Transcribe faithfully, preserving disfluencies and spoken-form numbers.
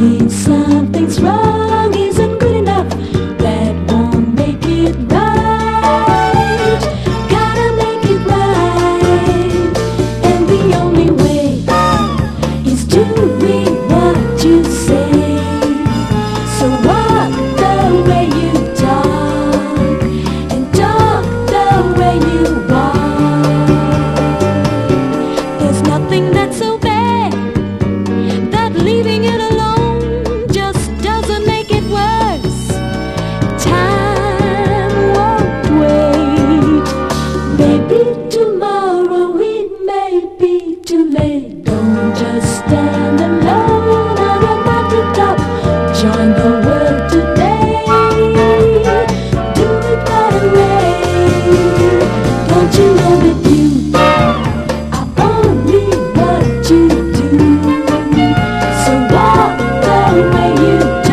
Saying something's wrong isn't good enough. That won't make it right. Gotta make it right. And the only way is doing what you say. So walk the way you talk, and talk the way you walk. There's nothing that's so bad that leaving it alone just doesn't make it worse. Time won't wait. Maybe tomorrow it may be too late. Don't just stand alone on a mountaintop. Join the world today. Do it right away. Don't you know that you are only what you do? So walk the way you